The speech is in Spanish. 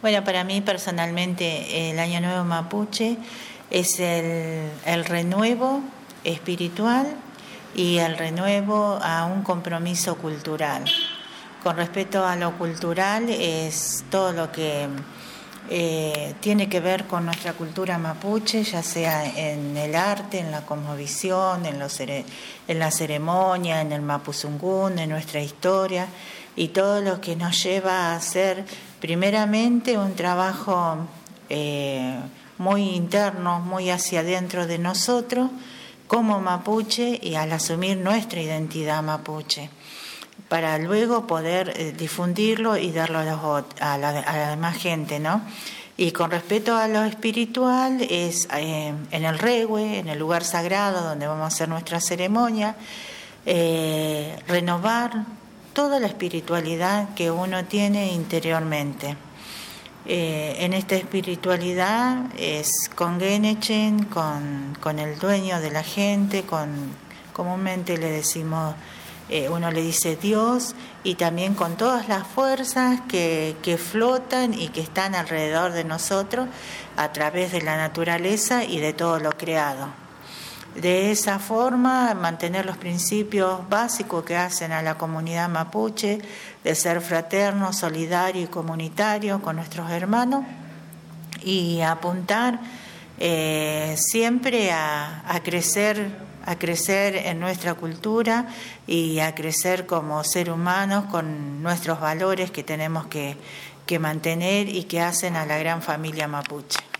Bueno, para mí personalmente el Año Nuevo Mapuche es el renuevo espiritual y el renuevo a un compromiso cultural. Con respecto a lo cultural es todo lo que tiene que ver con nuestra cultura mapuche, ya sea en el arte, en la cosmovisión, en la ceremonia, en el mapuzungún, en nuestra historia, y todo lo que nos lleva a hacer primeramente un trabajo muy interno, muy hacia adentro de nosotros como mapuche, y al asumir nuestra identidad mapuche, para luego poder difundirlo y darlo a la demás gente, ¿no? Y con respecto a lo espiritual, es en el regue, en el lugar sagrado donde vamos a hacer nuestra ceremonia, renovar toda la espiritualidad que uno tiene interiormente. En esta espiritualidad es con Genechen, con el dueño de la gente, comúnmente le decimos, uno le dice Dios, y también con todas las fuerzas que flotan y que están alrededor de nosotros a través de la naturaleza y de todo lo creado. De esa forma, mantener los principios básicos que hacen a la comunidad mapuche, de ser fraterno, solidario y comunitario con nuestros hermanos, y apuntar siempre a crecer en nuestra cultura y a crecer como ser humanos con nuestros valores que tenemos que mantener y que hacen a la gran familia mapuche.